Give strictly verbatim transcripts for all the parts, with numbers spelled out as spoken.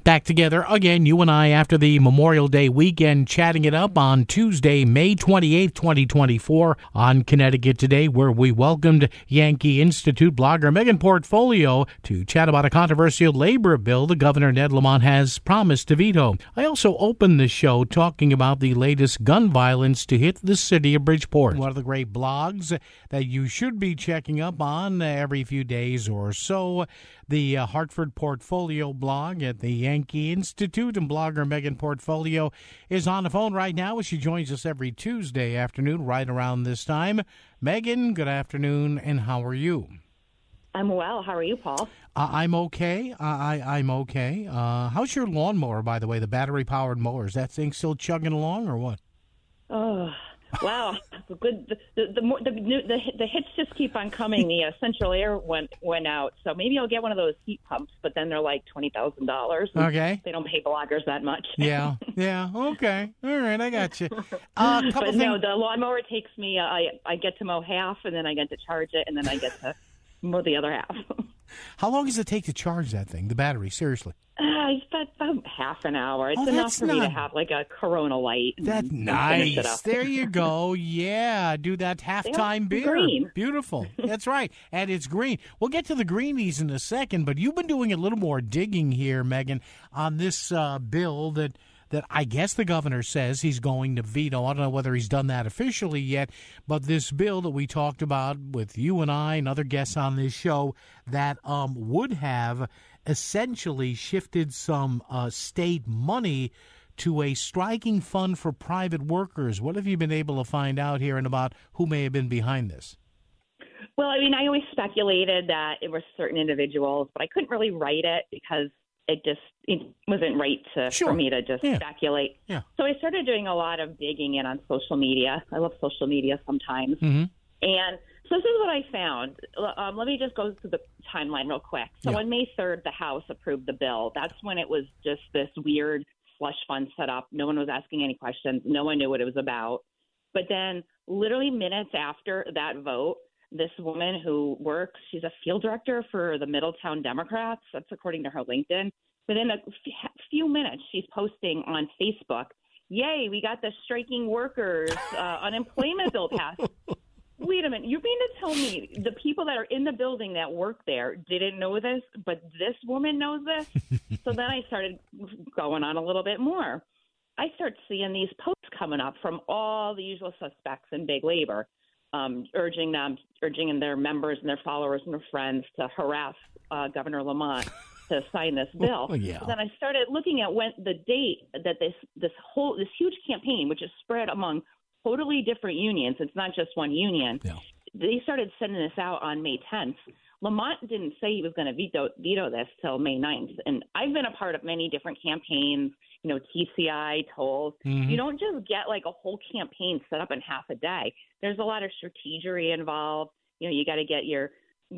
Back together again, you and I, after the Memorial Day weekend, chatting it up on Tuesday, May twenty-eighth, twenty twenty-four, on Connecticut Today, where we welcomed Yankee Institute blogger Megan Portfolio to chat about a controversial labor bill the Governor Ned Lamont has promised to veto. I also opened the show talking about the latest gun violence to hit the city of Bridgeport. One of the great blogs that you should be checking up on every few days or so, the uh, Hartford Portfolio blog at the Yankee Institute, and blogger Megan Portfolio is on the phone right now as she joins us every Tuesday afternoon right around this time. Megan, good afternoon, and how are you? I'm well. How are you, Paul? Uh, I'm okay. Uh, I, I'm okay. Uh, how's your lawnmower, by the way, the battery-powered mower? Is that thing still chugging along or what? Oh, wow. Good. The the, the the the the hits just keep on coming. The uh, central air went went out, so maybe I'll get one of those heat pumps. But then they're like twenty thousand dollars. Okay. They don't pay bloggers that much. Yeah. Yeah. Okay. All right. I got you. Uh, couple but things. no, the lawnmower takes me. Uh, I I get to mow half, and then I get to charge it, and then I get to mow the other half. How long does it take to charge that thing, the battery? Seriously. Uh, it's about, about half an hour. It's Oh, enough that's for me not- to have like a Corona light. and- That's and finish it nice. up. There you go. Yeah, do that halftime beer. green. Beautiful. That's right. And it's green. We'll get to the greenies in a second, but you've been doing a little more digging here, Megan, on this uh, bill that that I guess the governor says he's going to veto. I don't know whether he's done that officially yet, but this bill that we talked about with you and I and other guests on this show that um, would have essentially shifted some uh, state money to a striking fund for private workers. What have you been able to find out here and about who may have been behind this? Well, I mean, I always speculated that it were certain individuals, but I couldn't really write it because it just it wasn't right to Sure. for me to just Yeah. speculate. Yeah. So I started doing a lot of digging in on social media. I love social media sometimes. Mm-hmm. And so this is what I found. Um, let me just go through the timeline real quick. So Yeah. on May third, the House approved the bill. That's when it was just this weird slush fund set up. No one was asking any questions. No one knew what it was about. But then literally minutes after that vote, this woman who works, she's a field director for the Middletown Democrats. That's according to her LinkedIn. Within a f- few minutes, she's posting on Facebook, yay, we got the striking workers uh, unemployment bill passed. Wait a minute. You mean to tell me the people that are in the building that work there didn't know this, but this woman knows this? So then I started going on a little bit more. I start seeing these posts coming up from all the usual suspects in big labor. Um, urging them, urging their members and their followers and their friends to harass uh, Governor Lamont to sign this bill. Oh, yeah. Then I started looking at when the date that this this whole this huge campaign, which is spread among totally different unions, it's not just one union. Yeah. They started sending this out on May tenth. Lamont didn't say he was going to veto veto this till May ninth. And I've been a part of many different campaigns, you know, T C I, tolls. Mm-hmm. You don't just get like a whole campaign set up in half a day. There's a lot of strategery involved. You know, you got to get your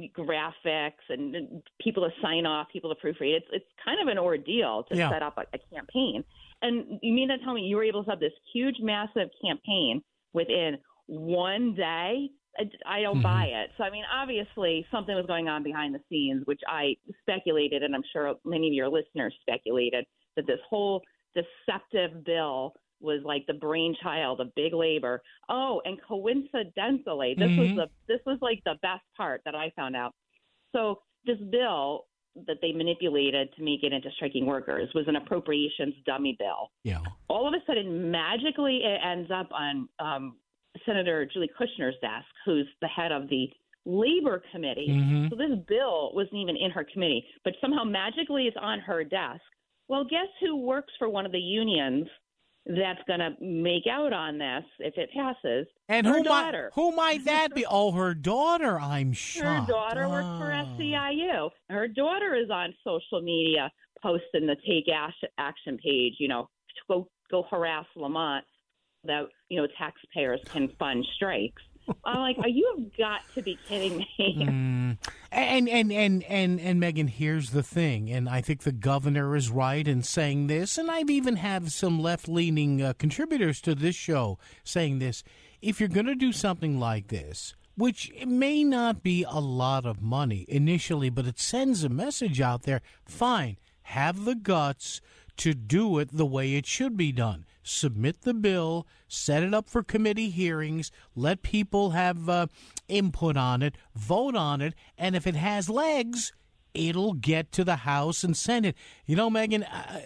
graphics and people to sign off, people to proofread. It's it's kind of an ordeal to Yeah. set up a, a campaign. And you mean to tell me you were able to have this huge, massive campaign within one day? I, I don't Mm-hmm. buy it. So, I mean, obviously something was going on behind the scenes, which I speculated, and I'm sure many of your listeners speculated, that this whole deceptive bill was like the brainchild of big labor. Oh, and coincidentally, this Mhm. was the this was like the best part that I found out. So this bill that they manipulated to make it into striking workers was an appropriations dummy bill. Yeah. All of a sudden, magically, it ends up on um, Senator Julie Kushner's desk, who's the head of the Labor Committee. Mhm. So this bill wasn't even in her committee, but somehow magically it's on her desk. Well, guess who works for one of the unions that's going to make out on this if it passes? And her who daughter. might who might that be? Oh, her daughter. I'm Her shocked. daughter works for Oh. S C I U. Her daughter is on social media posting the Take Ash- Action page, you know, to go go harass Lamont that, you know, taxpayers can fund strikes. I'm like, are you got to be kidding me? Mm. And, and and and and Megan, here's the thing, and I think the governor is right in saying this, and I've even have some left-leaning uh, contributors to this show saying this. If you're going to do something like this, which may not be a lot of money initially, but it sends a message out there, fine. have the guts to do it the way it should be done. Submit the bill, set it up for committee hearings, let people have uh, input on it, vote on it, and if it has legs, it'll get to the House and Senate. You know, Megan, uh,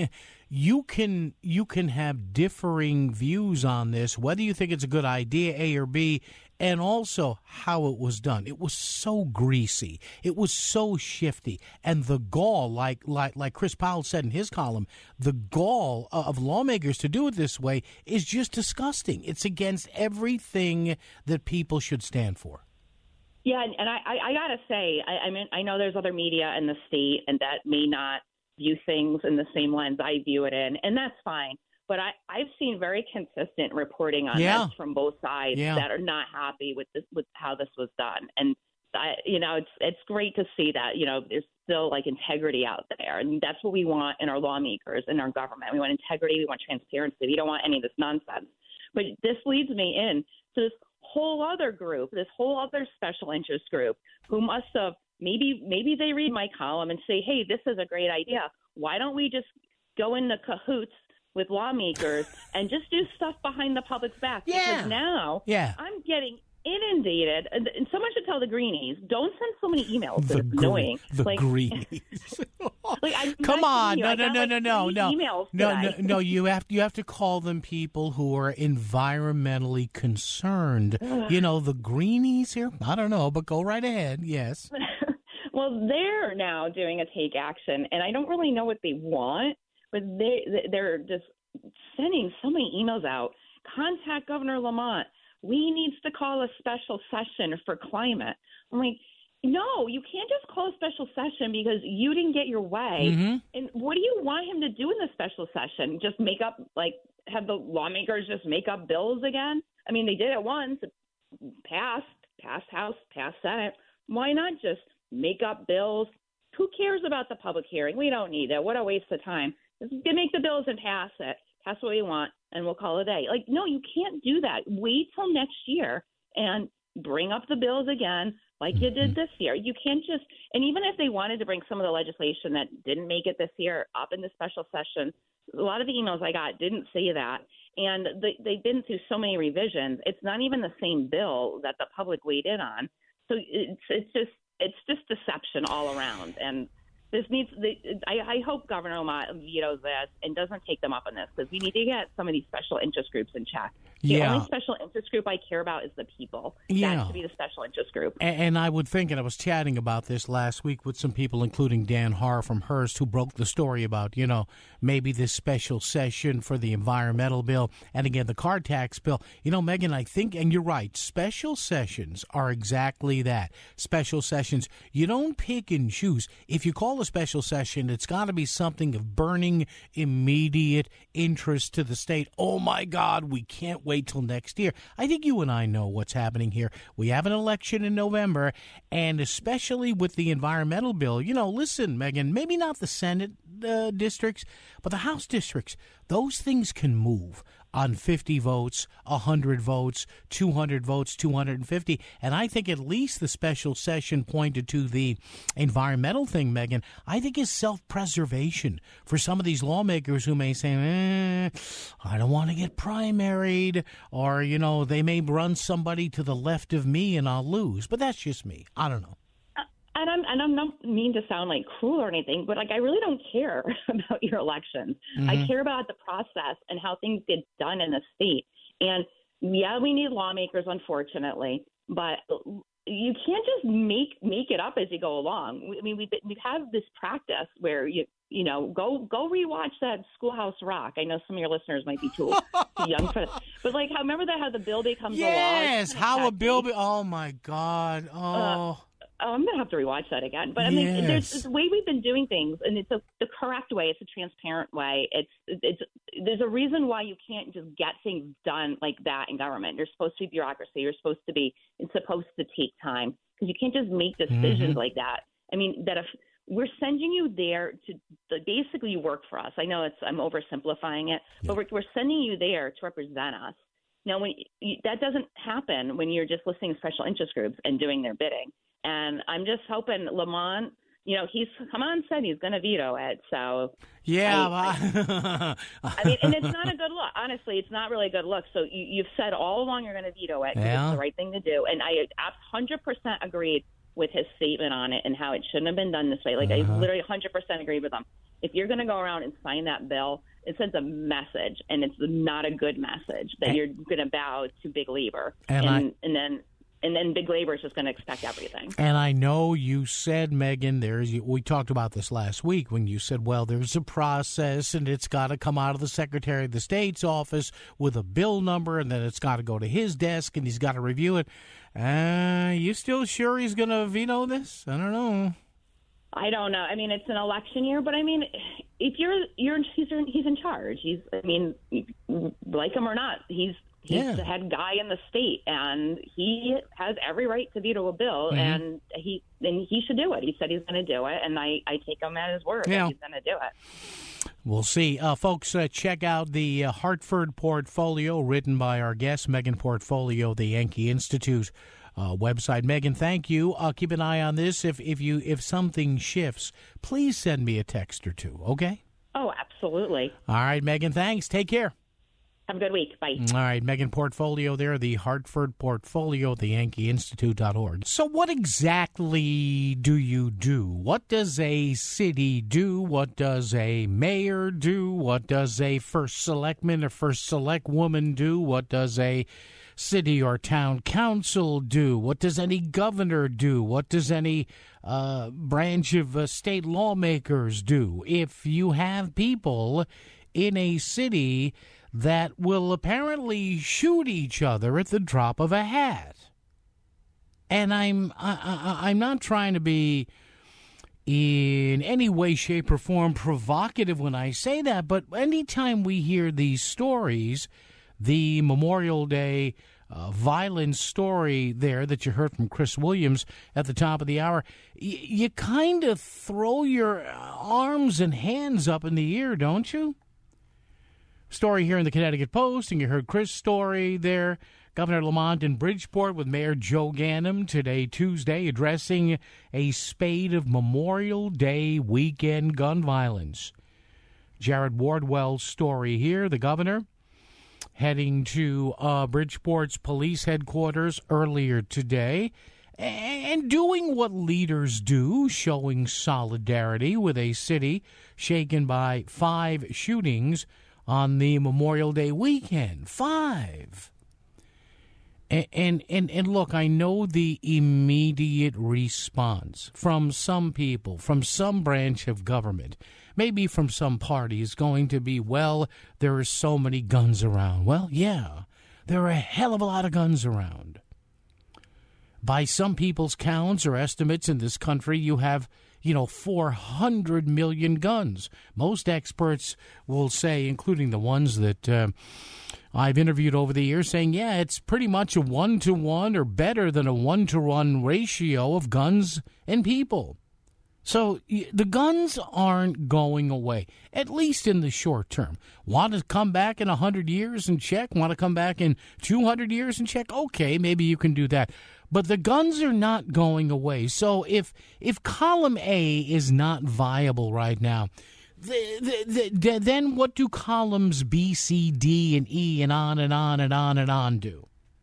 you can you can have differing views on this, whether you think it's a good idea, A or B, and also how it was done. It was so greasy. It was so shifty. And the gall, like like like Chris Powell said in his column, the gall of lawmakers to do it this way is just disgusting. It's against everything that people should stand for. Yeah, and I, I, I gotta say, I, I mean, I know there's other media in the state, and that may not view things in the same lens I view it in, and that's fine. But I, I've seen very consistent reporting on yeah. this from both sides yeah. that are not happy with this, with how this was done. And I, you know, it's it's great to see that, you know, there's still like integrity out there, and that's what we want in our lawmakers, in our government. We want integrity, we want transparency. We don't want any of this nonsense. But this leads me in to this whole other group, this whole other special interest group, who must have maybe maybe they read my column and say, hey, this is a great idea. Why don't we just go into cahoots with lawmakers and just do stuff behind the public's back? Yeah. Because now yeah. I'm getting inundated, and someone should tell the Greenies, don't send so many emails. The, It's gre- annoying. the like, Greenies. like, I'm Come not on, kidding you. no, I no, got, no, like, no, no, three no, emails no, no, today. no. You have you have to call them people who are environmentally concerned. You know, the Greenies here. I don't know, but go right ahead. Yes. Well, they're now doing a take action, and I don't really know what they want, but they they're just sending so many emails out. Contact Governor Lamont. We need to call a special session for climate. I'm like, no, you can't just call a special session because you didn't get your way. Mm-hmm. And what do you want him to do in the special session? Just make up, like, have the lawmakers just make up bills again? I mean, they did it once. It passed, passed House, passed Senate. Why not just make up bills? Who cares about the public hearing? We don't need it. What a waste of time. Just make the bills and pass it. Pass what we want, and we'll call it a day. Like, no, you can't do that. Wait till next year and bring up the bills again like you did this year. You can't just – and even if they wanted to bring some of the legislation that didn't make it this year up in the special session, a lot of the emails I got didn't say that. And they, they've been through so many revisions. It's not even the same bill that the public weighed in on. So it's it's just it's just deception all around. And this needs. I, I hope Governor Lamont vetoes this and doesn't take them up on this, because we need to get some of these special interest groups in check. The yeah. only special interest group I care about is the people. Yeah. That should be the special interest group. And, and I would think, and I was chatting about this last week with some people, including Dan Harr from Hearst, who broke the story about, you know, maybe this special session for the environmental bill and, again, the car tax bill. You know, Megan, I think, and you're right, special sessions are exactly that. Special sessions. You don't pick and choose. If you call a special session, it's got to be something of burning, immediate interest to the state. Oh, my God, we can't wait till next year. I think you and I know what's happening here. We have an election in November, and especially with the environmental bill, you know, listen, Megan, maybe not the Senate uh, districts, but the House districts. Those things can move on fifty votes, one hundred votes, two hundred votes, two hundred fifty. And I think at least the special session pointed to the environmental thing, Megan, I think is self-preservation for some of these lawmakers who may say, eh, I don't want to get primaried, or, you know, they may run somebody to the left of me and I'll lose. But that's just me. I don't know. And I'm and I'm not mean to sound like cruel or anything, but like I really don't care about your elections. Mm-hmm. I care about the process and how things get done in the state. And yeah, we need lawmakers, unfortunately, but you can't just make make it up as you go along. I mean, we've we've had this practice where you you know go go rewatch that Schoolhouse Rock. I know some of your listeners might be too, too young for that, but like, how remember that how the bill becomes yes, a law? Yes, how a bill. Be- oh my God. Oh. Uh, Oh, I'm going to have to rewatch that again. But I mean, yes. there's this way we've been doing things, and it's a, the correct way. It's a transparent way. It's it's there's a reason why you can't just get things done like that in government. You're supposed to be bureaucracy. You're supposed to be. It's supposed to take time, because you can't just make decisions mm-hmm. like that. I mean, that if we're sending you there to, to basically work for us. I know it's I'm oversimplifying it, yeah. but we're, we're sending you there to represent us. Now, when you, that doesn't happen when you're just listening to special interest groups and doing their bidding. And I'm just hoping Lamont you know, he's come on said he's going to veto it. So yeah, I, I, I mean, and it's not a good look. Honestly, it's not really a good look. So you, you've said all along you're going to veto it because yeah. it's the right thing to do, and I one hundred percent agreed with his statement on it and how it shouldn't have been done this way. Like uh-huh. I literally one hundred percent agreed with him. If you're going to go around and sign that bill, it sends a message, and it's not a good message that and, you're going to bow to big labor, and, and, I, and then. And then big labor is just going to expect everything. And I know you said, Megan, there's we talked about this last week when you said, well, there's a process and it's got to come out of the Secretary of the State's office with a bill number, and then it's got to go to his desk and he's got to review it. Uh, you still sure he's going to veto this? I don't know. I don't know. I mean, it's an election year, but I mean, if you're you're he's he's in charge. He's I mean, like him or not, he's. He's yeah. the head guy in the state, and he has every right to veto a bill, mm-hmm. and he and he should do it. He said he's going to do it, and I, I take him at his word yeah. that he's going to do it. We'll see. Uh, folks, uh, check out the uh, Hartford Portfolio written by our guest, Megan Portfolio, the Yankee Institute uh, website. Megan, thank you. Uh, keep an eye on this. If, if, you, if something shifts, please send me a text or two, okay? Oh, absolutely. All right, Megan, thanks. Take care. Have a good week. Bye. All right, Megan Portfolio there, the Hartford Portfolio, the Yankee Institute dot org. So what exactly do you do? What does a city do? What does a mayor do? What does a first selectman or first select woman do? What does a city or town council do? What does any governor do? What does any uh, branch of uh, state lawmakers do? If you have people in a city that will apparently shoot each other at the drop of a hat. And I'm I, I, I'm not trying to be in any way, shape, or form provocative when I say that, but anytime we hear these stories, the Memorial Day uh, violence story there that you heard from Chris Williams at the top of the hour, y- you kind of throw your arms and hands up in the air, don't you? Story here in the Connecticut Post, and you heard Chris' story there. Governor Lamont in Bridgeport with Mayor Joe Ganim today, Tuesday, addressing a spate of Memorial Day weekend gun violence. Jared Wardwell's story here, the governor heading to uh, Bridgeport's police headquarters earlier today and doing what leaders do, showing solidarity with a city shaken by five shootings on the Memorial Day weekend. Five. And, and, and, and look, I know the immediate response from some people, from some branch of government, maybe from some party is going to be, well, there are so many guns around. Well, yeah, there are a hell of a lot of guns around. By some people's counts or estimates in this country, you have you know, four hundred million guns. Most experts will say, including the ones that uh, I've interviewed over the years, saying, yeah, it's pretty much a one-to-one or better than a one-to-one ratio of guns and people. So the guns aren't going away, at least in the short term. Want to come back in one hundred years and check? Want to come back in two hundred years and check? Okay, maybe you can do that. But the guns are not going away. So if if column A is not viable right now, the, the, the, then what do columns B, C, D, and E, and on and on and on and on do?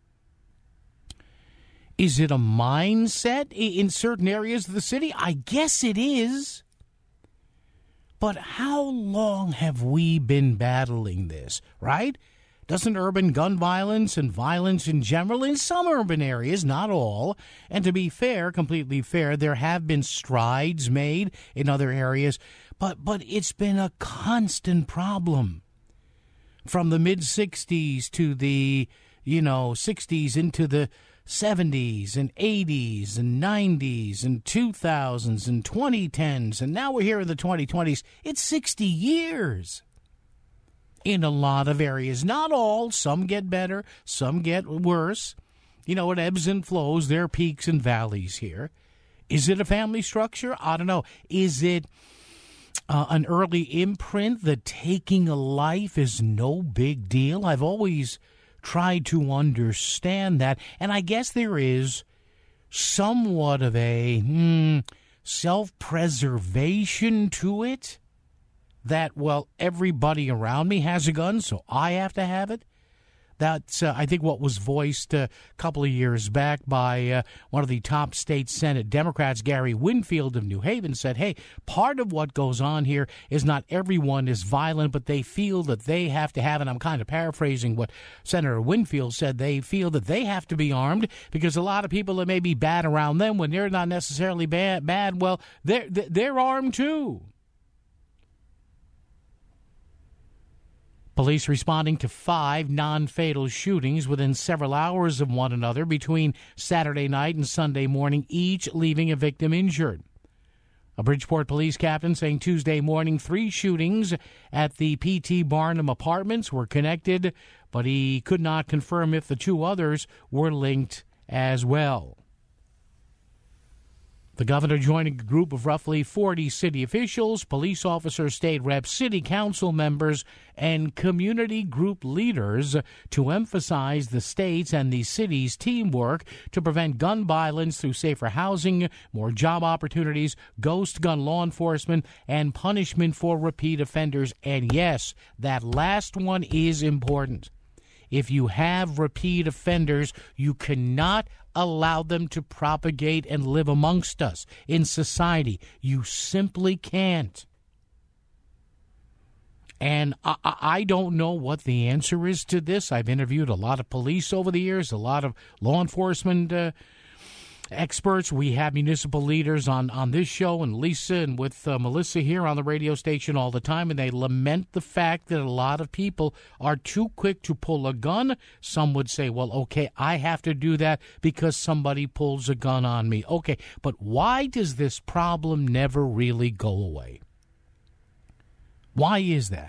Is it a mindset in certain areas of the city? I guess it is. But how long have we been battling this, right? Doesn't urban gun violence and violence in general, in some urban areas, not all, and to be fair, completely fair, there have been strides made in other areas, but but it's been a constant problem. From the mid-sixties to the, you know, sixties into the seventies and eighties and nineties and two thousands and twenty tens, and now we're here in the twenty twenties. It's sixty years. In a lot of areas. Not all. Some get better. Some get worse. You know, it ebbs and flows. There are peaks and valleys here. Is it a family structure? I don't know. Is it uh, an early imprint that taking a life is no big deal? I've always tried to understand that. And I guess there is somewhat of a... Hmm, self-preservation to it that, well, everybody around me has a gun, so I have to have it. That's, uh, I think, what was voiced uh, a couple of years back by uh, one of the top state Senate Democrats, Gary Winfield of New Haven, said, hey, part of what goes on here is not everyone is violent, but they feel that they have to have, and I'm kind of paraphrasing what Senator Winfield said, they feel that they have to be armed because a lot of people that may be bad around them when they're not necessarily bad, bad well, they're, they're armed too. Police responding to five non-fatal shootings within several hours of one another between Saturday night and Sunday morning, each leaving a victim injured. A Bridgeport police captain saying Tuesday morning three shootings at the P T Barnum Apartments were connected, but he could not confirm if the two others were linked as well. The governor joining a group of roughly forty city officials, police officers, state reps, city council members, and community group leaders to emphasize the state's and the city's teamwork to prevent gun violence through safer housing, more job opportunities, ghost gun law enforcement, and punishment for repeat offenders. And yes, that last one is important. If you have repeat offenders, you cannot allow them to propagate and live amongst us in society. You simply can't. And I, I don't know what the answer is to this. I've interviewed a lot of police over the years, a lot of law enforcement uh, experts. We have municipal leaders on, on this show, and Lisa and with uh, Melissa here on the radio station all the time, and they lament the fact that a lot of people are too quick to pull a gun. Some would say, well, okay, I have to do that because somebody pulls a gun on me. Okay, but why does this problem never really go away? Why is that?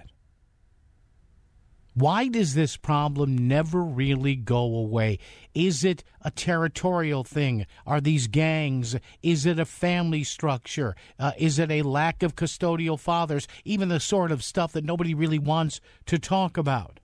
Why does this problem never really go away? Is it a territorial thing? Are these gangs? Is it a family structure? Uh, is it a lack of custodial fathers? Even the sort of stuff that nobody really wants to talk about.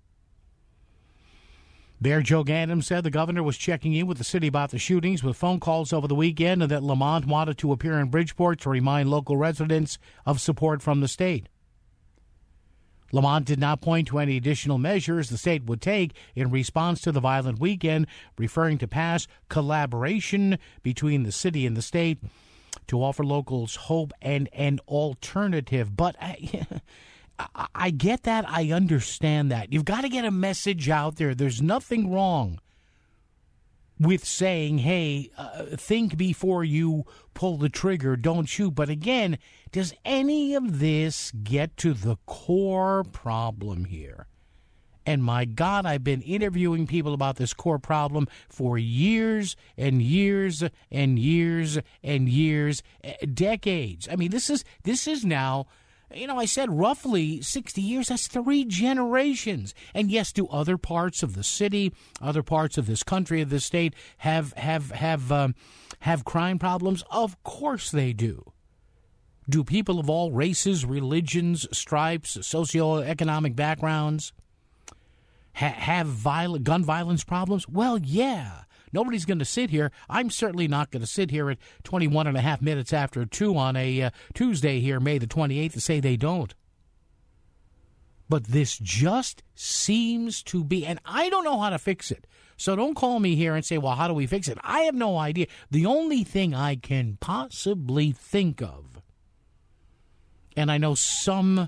Mayor Joe Gandam said the governor was checking in with the city about the shootings with phone calls over the weekend and that Lamont wanted to appear in Bridgeport to remind local residents of support from the state. Lamont did not point to any additional measures the state would take in response to the violent weekend, referring to past collaboration between the city and the state to offer locals hope and an alternative. But I, I get that. I understand that. You've got to get a message out there. There's nothing wrong with saying, hey, uh, think before you pull the trigger, don't shoot. But again, does any of this get to the core problem here? And my God, I've been interviewing people about this core problem for years and years and years and years, decades. I mean, this is this is now, you know, I said roughly sixty years. That's three generations. And yes, do other parts of the city, other parts of this country, of this state, have have have um, have crime problems? Of course they do. Do people of all races, religions, stripes, socioeconomic backgrounds ha- have violent, gun violence problems? Well, yeah. Nobody's going to sit here. I'm certainly not going to sit here at twenty-one and a half minutes after two on a uh, Tuesday here, May the twenty-eighth, and say they don't. But this just seems to be, and I don't know how to fix it. So don't call me here and say, well, how do we fix it? I have no idea. The only thing I can possibly think of, and I know some,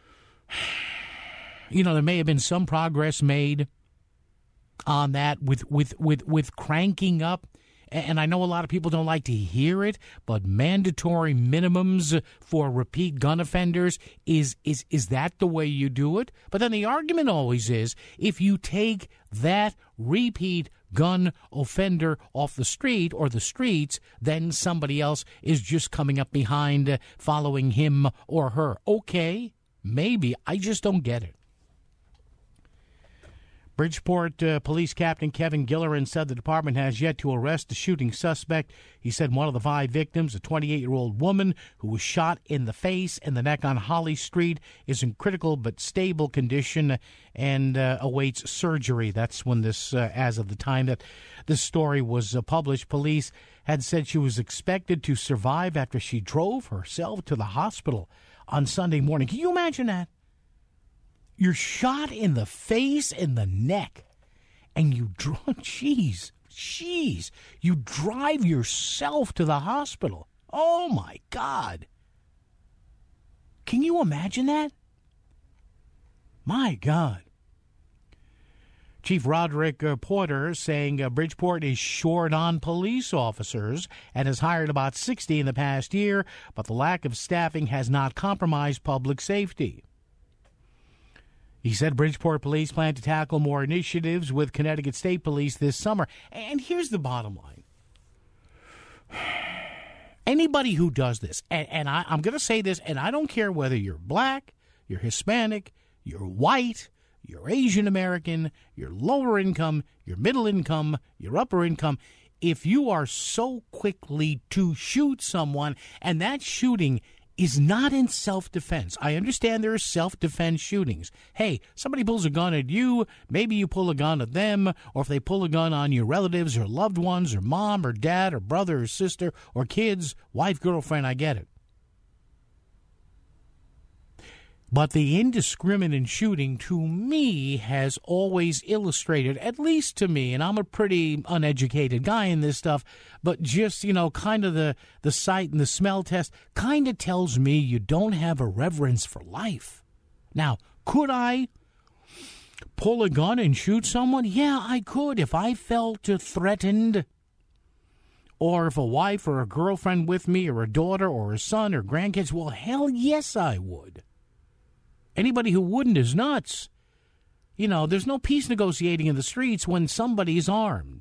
you know, there may have been some progress made on that with, with, with, with cranking up, and I know a lot of people don't like to hear it, but mandatory minimums for repeat gun offenders, is is is that the way you do it? But then the argument always is, if you take that repeat gun offender off the street or the streets, then somebody else is just coming up behind, uh, following him or her. Okay, maybe. I just don't get it. Bridgeport uh, Police Captain Kevin Gillerin said the department has yet to arrest the shooting suspect. He said one of the five victims, a twenty-eight-year-old woman who was shot in the face and the neck on Holly Street, is in critical but stable condition and uh, awaits surgery. That's when this, uh, as of the time that this story was uh, published, police had said she was expected to survive after she drove herself to the hospital on Sunday morning. Can you imagine that? You're shot in the face and the neck, and you drive, jeez, jeez, you drive yourself to the hospital. Oh, my God. Can you imagine that? My God. Chief Roderick uh, Porter saying uh, Bridgeport is short on police officers and has hired about sixty in the past year, but the lack of staffing has not compromised public safety. He said Bridgeport police plan to tackle more initiatives with Connecticut State Police this summer. And here's the bottom line. Anybody who does this, and, and I, I'm going to say this, and I don't care whether you're black, you're Hispanic, you're white, you're Asian American, you're lower income, you're middle income, you're upper income, if you are so quickly to shoot someone, and that shooting is not in self-defense. I understand there are self-defense shootings. Hey, somebody pulls a gun at you, maybe you pull a gun at them, or if they pull a gun on your relatives or loved ones or mom or dad or brother or sister or kids, wife, girlfriend, I get it. But the indiscriminate shooting, to me, has always illustrated, at least to me, and I'm a pretty uneducated guy in this stuff, but just, you know, kind of the, the sight and the smell test kind of tells me you don't have a reverence for life. Now, could I pull a gun and shoot someone? Yeah, I could if I felt threatened. Or if a wife or a girlfriend with me or a daughter or a son or grandkids, well, hell yes, I would. Anybody who wouldn't is nuts. You know, there's no peace negotiating in the streets when somebody's armed.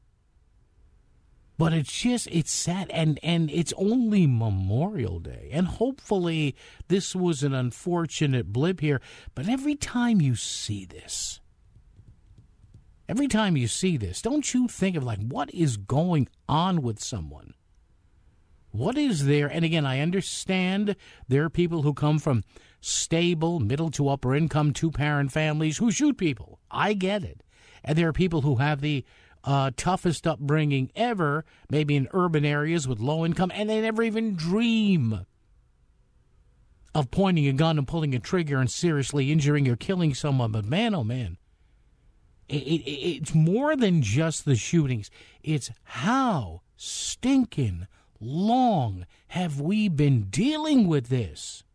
But it's just, it's sad, and, and it's only Memorial Day. And hopefully this was an unfortunate blip here. But every time you see this, every time you see this, don't you think of, like, what is going on with someone? What is there? And again, I understand there are people who come from stable, middle to upper income, two-parent families who shoot people. I get it. And there are people who have the uh, toughest upbringing ever, maybe in urban areas with low income, and they never even dream of pointing a gun and pulling a trigger and seriously injuring or killing someone. But man, oh man, it, it, it's more than just the shootings. It's how stinking long have we been dealing with this?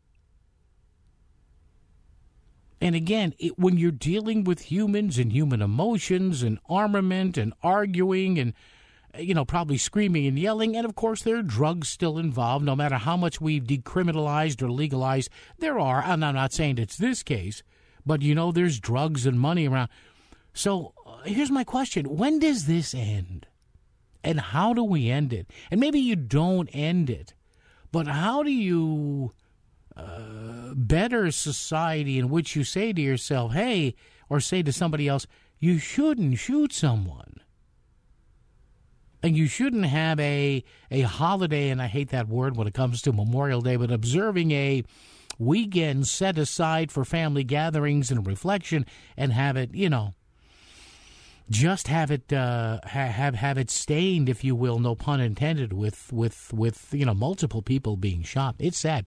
And again, it, when you're dealing with humans and human emotions and armament and arguing and, you know, probably screaming and yelling, and of course there are drugs still involved, no matter how much we've decriminalized or legalized, there are, and I'm not saying it's this case, but, you know, there's drugs and money around. So uh, here's my question. When does this end? And how do we end it? And maybe you don't end it, but how do you uh, better society in which you say to yourself, hey, or say to somebody else, you shouldn't shoot someone. And you shouldn't have a, a holiday, and I hate that word when it comes to Memorial Day, but observing a weekend set aside for family gatherings and reflection and have it, you know, just have it uh, ha- have have it stained, if you will, no pun intended, with with with you know multiple people being shot. It's sad.